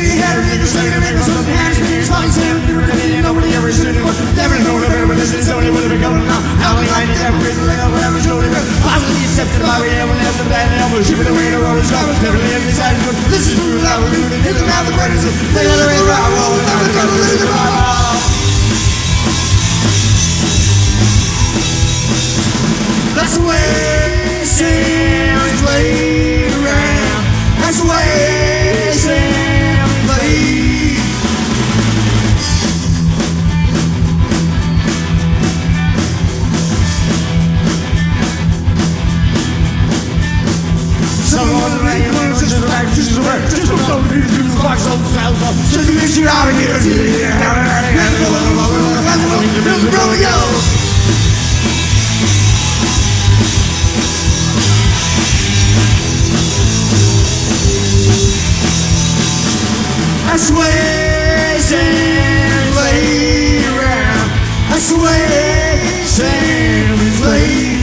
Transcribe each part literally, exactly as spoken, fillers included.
Maybe he had a nigga singing, maybe something had his fingers like Sam. Nobody ever seen it, but never know the better, but this is only what it become now. How many I never read the letter, whatever showed it. Possibly accepted by me, and whenever the bad elbow, she would away the road is gone. Never live beside it, this is true, I will do it. Hit them out the pregnancy, they let her in the rock roll, and I'm gonna lose it all. That's the way Sam is played around. That's the way Sam is played. Someone's making one, just a back, just a back, just a back, just a back, just a back, just a get you out of here. That's the way Sam is laid around. That's the way Sam is laid.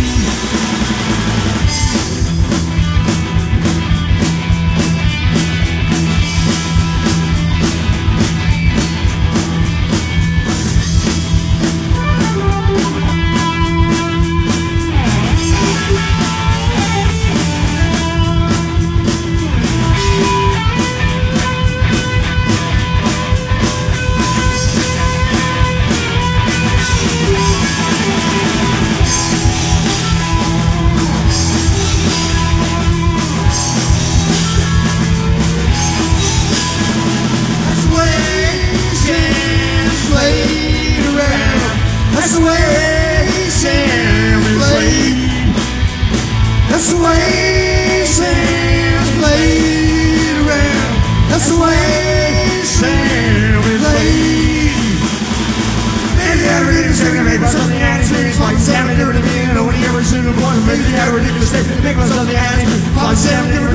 That's the way Sam is played. That's the way Sam is played around. That's the way Sam is played. Maybe I had a ridiculous thing, maybe something had experience like Sam and different to me. Nobody ever seen a boy. Maybe I had a ridiculous thing, maybe something had experience like Sam and different.